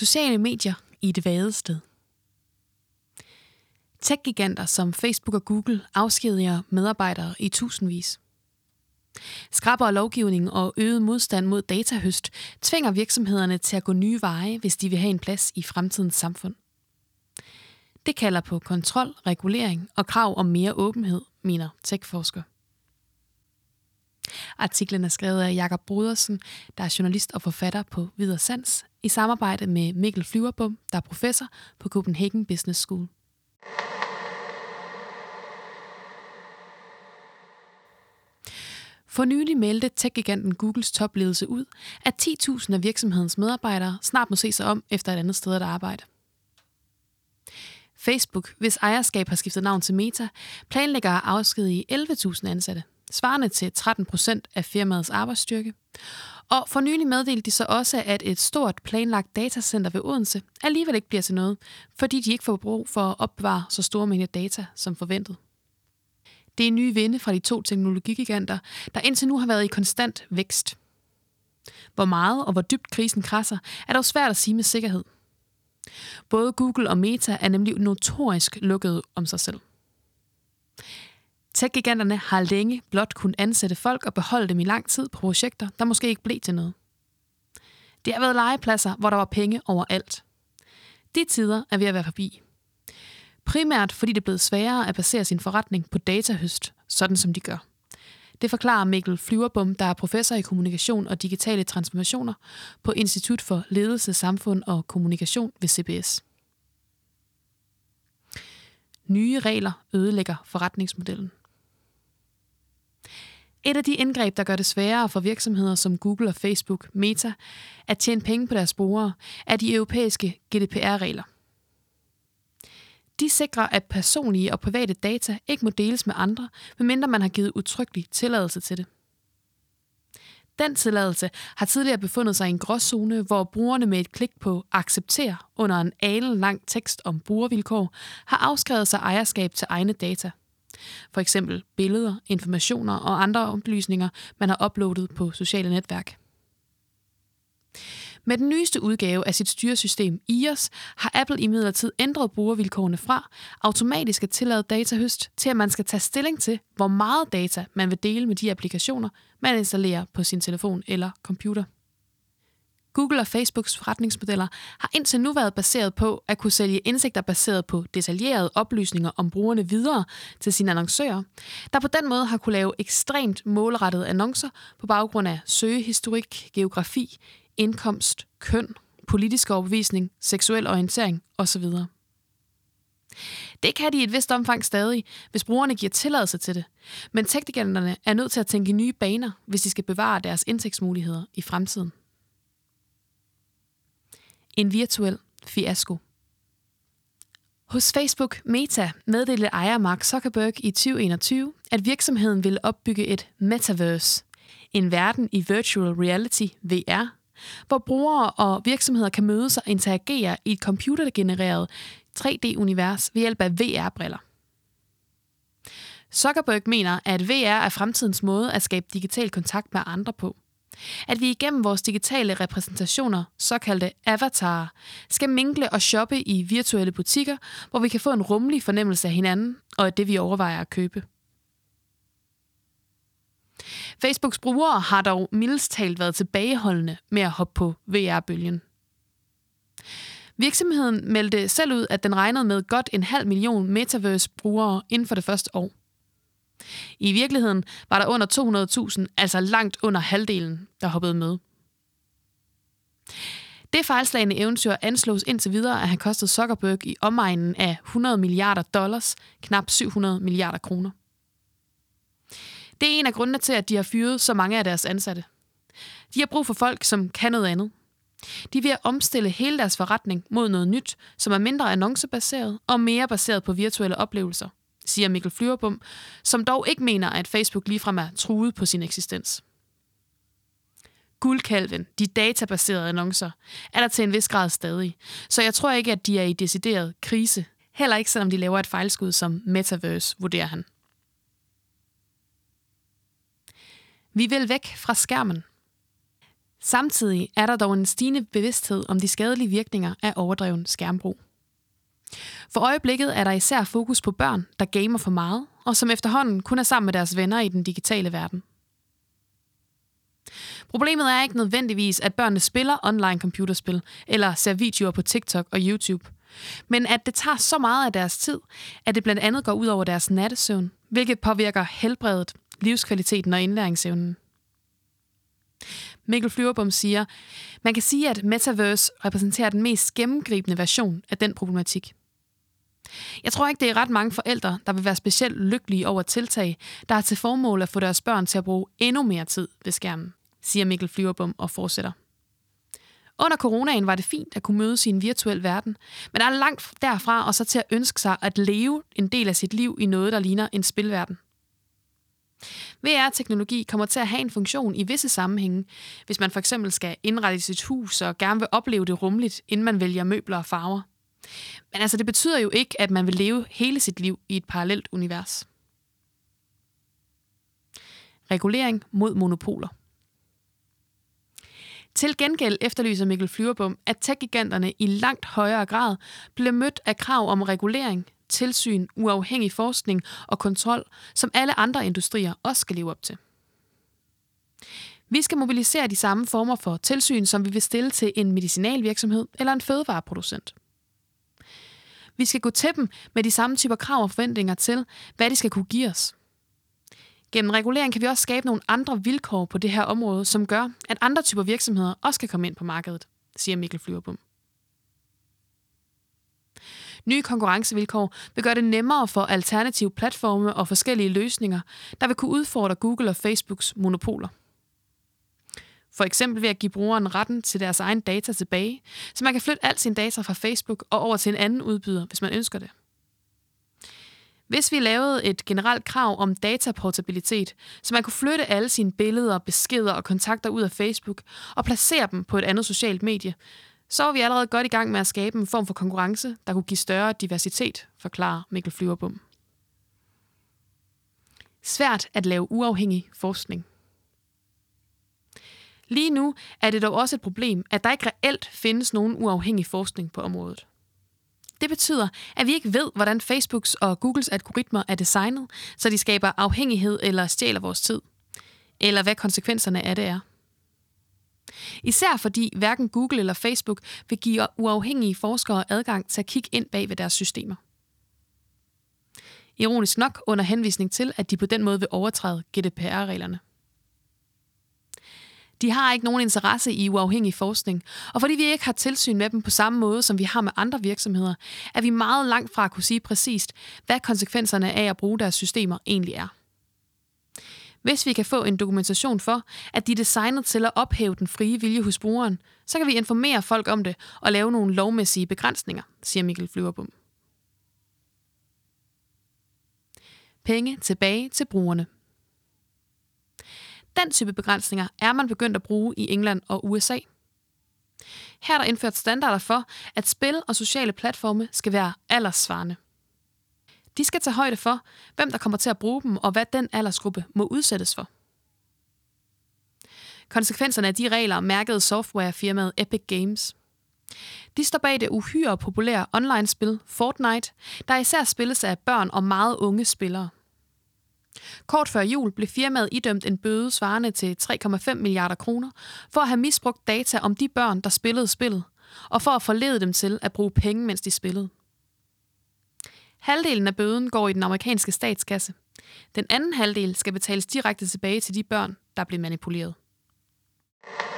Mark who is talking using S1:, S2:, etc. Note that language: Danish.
S1: Sociale medier i et vadested. Tech-giganter som Facebook og Google afskediger medarbejdere i tusindvis. Skrappere lovgivning og øget modstand mod datahøst tvinger virksomhederne til at gå nye veje, hvis de vil have en plads i fremtidens samfund. Det kalder på kontrol, regulering og krav om mere åbenhed, mener tech-forskere. Artiklen er skrevet af Jakob Brodersen, der er journalist og forfatter på Vid & Sans, i samarbejde med Mikkel Flyverbom, der er professor på Copenhagen Business School. For nylig meldte tech-giganten Googles topledelse ud, at 10.000 af virksomhedens medarbejdere snart må se sig om efter et andet sted at arbejde. Facebook, hvis ejerskab har skiftet navn til Meta, planlægger at afskedige 11.000 ansatte, svarende til 13% af firmaets arbejdsstyrke. Og for nylig meddelte de så også, at et stort planlagt datacenter ved Odense alligevel ikke bliver til noget, fordi de ikke får brug for at opbevare så store mængder data som forventet. Det er nye vinde fra de to teknologigiganter, der indtil nu har været i konstant vækst. Hvor meget og hvor dybt krisen krasser, er dog svært at sige med sikkerhed. Både Google og Meta er nemlig notorisk lukkede om sig selv. Tech-giganterne har længe blot kunnet ansætte folk og beholde dem i lang tid på projekter, der måske ikke blev til noget. Det har været legepladser, hvor der var penge overalt. De tider er ved at være forbi. Primært fordi det er blevet sværere at basere sin forretning på datahøst, sådan som de gør. Det forklarer Mikkel Flyverbom, der er professor i kommunikation og digitale transformationer på Institut for Ledelse, Samfund og Kommunikation ved CBS. Nye regler ødelægger forretningsmodellen. Et af de indgreb, der gør det sværere for virksomheder som Google og Facebook, Meta, at tjene penge på deres brugere, er de europæiske GDPR-regler. De sikrer, at personlige og private data ikke må deles med andre, medmindre man har givet udtrykkelig tilladelse til det. Den tilladelse har tidligere befundet sig i en gråzone, hvor brugerne med et klik på accepter under en alenlang tekst om brugervilkår har afskrevet sig ejerskab til egne data. For eksempel billeder, informationer og andre oplysninger, man har uploadet på sociale netværk. Med den nyeste udgave af sit styresystem iOS har Apple imidlertid ændret brugervilkårene fra automatisk at tillade datahøst til, at man skal tage stilling til, hvor meget data man vil dele med de applikationer, man installerer på sin telefon eller computer. Google og Facebooks forretningsmodeller har indtil nu været baseret på at kunne sælge indsigter baseret på detaljerede oplysninger om brugerne videre til sine annoncører, der på den måde har kunne lave ekstremt målrettede annoncer på baggrund af søgehistorik, geografi, indkomst, køn, politisk overbevisning, seksuel orientering osv. Det kan de i et vist omfang stadig, hvis brugerne giver tilladelse til det, men tech-giganterne er nødt til at tænke i nye baner, hvis de skal bevare deres indtægtsmuligheder i fremtiden. En virtuel fiasko. Hos Facebook Meta meddelte ejer Mark Zuckerberg i 2021, at virksomheden ville opbygge et metaverse, en verden i virtual reality VR, hvor brugere og virksomheder kan mødes og interagere i et computergenereret 3D-univers ved hjælp af VR-briller. Zuckerberg mener, at VR er fremtidens måde at skabe digital kontakt med andre på. At vi igennem vores digitale repræsentationer, såkaldte avatarer, skal mingle og shoppe i virtuelle butikker, hvor vi kan få en rummelig fornemmelse af hinanden og af det, vi overvejer at købe. Facebooks brugere har dog mildest talt været tilbageholdende med at hoppe på VR-bølgen. Virksomheden meldte selv ud, at den regnede med godt 500.000 Metaverse-brugere inden for det første år. I virkeligheden var der under 200.000, altså langt under halvdelen, der hoppede med. Det fejlslagne eventyr anslås indtil videre at have kostet Zuckerberg i omegnen af $100 milliarder, knap 700 milliarder kroner. Det er en af grundene til, at de har fyret så mange af deres ansatte. De har brug for folk, som kan noget andet. De er ved at omstille hele deres forretning mod noget nyt, som er mindre annoncebaseret og mere baseret på virtuelle oplevelser, siger Mikkel Flyverbom, som dog ikke mener, at Facebook ligefrem er truet på sin eksistens. Guldkalven, de databaserede annoncer, er der til en vis grad stadig, så jeg tror ikke, at de er i decideret krise, heller ikke selvom de laver et fejlskud som Metaverse, vurderer han. Vi vil væk fra skærmen. Samtidig er der dog en stigende bevidsthed om de skadelige virkninger af overdreven skærmbrug. For øjeblikket er der især fokus på børn, der gamer for meget, og som efterhånden kun er sammen med deres venner i den digitale verden. Problemet er ikke nødvendigvis, at børnene spiller online computerspil eller ser videoer på TikTok og YouTube, men at det tager så meget af deres tid, at det blandt andet går ud over deres nattesøvn, hvilket påvirker helbredet, livskvaliteten og indlæringsevnen. Mikkel Flyverbom siger, man kan sige, at Metaverse repræsenterer den mest gennemgribende version af den problematik. Jeg tror ikke, det er ret mange forældre, der vil være specielt lykkelige over tiltag, der har til formål at få deres børn til at bruge endnu mere tid ved skærmen, siger Mikkel Flyverbom og fortsætter. Under coronaen var det fint at kunne mødes i en virtuel verden, men der er langt derfra og så til at ønske sig at leve en del af sit liv i noget, der ligner en spilverden. VR-teknologi kommer til at have en funktion i visse sammenhænge, hvis man for eksempel skal indrette sit hus og gerne vil opleve det rumligt, inden man vælger møbler og farver. Men altså, det betyder jo ikke, at man vil leve hele sit liv i et parallelt univers. Regulering mod monopoler. Til gengæld efterlyser Mikkel Flyverbom, at tech-giganterne i langt højere grad bliver mødt af krav om regulering, tilsyn, uafhængig forskning og kontrol, som alle andre industrier også skal leve op til. Vi skal mobilisere de samme former for tilsyn, som vi vil stille til en medicinalvirksomhed eller en fødevareproducent. Vi skal gå til dem med de samme typer krav og forventninger til, hvad de skal kunne give os. Gennem regulering kan vi også skabe nogle andre vilkår på det her område, som gør, at andre typer virksomheder også kan komme ind på markedet, siger Mikkel Flyverbom. Nye konkurrencevilkår vil gøre det nemmere for alternative platforme og forskellige løsninger, der vil kunne udfordre Google og Facebooks monopoler. For eksempel ved at give brugeren retten til deres egen data tilbage, så man kan flytte al sin data fra Facebook og over til en anden udbyder, hvis man ønsker det. Hvis vi lavede et generelt krav om dataportabilitet, så man kunne flytte alle sine billeder, beskeder og kontakter ud af Facebook og placere dem på et andet socialt medie, så var vi allerede godt i gang med at skabe en form for konkurrence, der kunne give større diversitet, forklarer Mikkel Flyverbom. Svært at lave uafhængig forskning. Lige nu er det dog også et problem, at der ikke reelt findes nogen uafhængig forskning på området. Det betyder, at vi ikke ved, hvordan Facebooks og Googles algoritmer er designet, så de skaber afhængighed eller stjæler vores tid. Eller hvad konsekvenserne af det er. Især fordi hverken Google eller Facebook vil give uafhængige forskere adgang til at kigge ind bag ved deres systemer. Ironisk nok under henvisning til, at de på den måde vil overtræde GDPR-reglerne. De har ikke nogen interesse i uafhængig forskning, og fordi vi ikke har tilsyn med dem på samme måde, som vi har med andre virksomheder, er vi meget langt fra at kunne sige præcist, hvad konsekvenserne af at bruge deres systemer egentlig er. Hvis vi kan få en dokumentation for, at de er designet til at ophæve den frie vilje hos brugeren, så kan vi informere folk om det og lave nogle lovmæssige begrænsninger, siger Mikkel Flyverbom. Penge tilbage til brugerne. Den type begrænsninger er man begyndt at bruge i England og USA. Her er der indført standarder for, at spil og sociale platforme skal være alderssvarende. De skal tage højde for, hvem der kommer til at bruge dem, og hvad den aldersgruppe må udsættes for. Konsekvenserne af de regler mærkede softwarefirmaet Epic Games. De står bag det uhyre populære online-spil Fortnite, der især spilles af børn og meget unge spillere. Kort før jul blev firmaet idømt en bøde svarende til 3,5 milliarder kroner for at have misbrugt data om de børn, der spillede spillet, og for at forlede dem til at bruge penge, mens de spillede. Halvdelen af bøden går i den amerikanske statskasse. Den anden halvdel skal betales direkte tilbage til de børn, der blev manipuleret.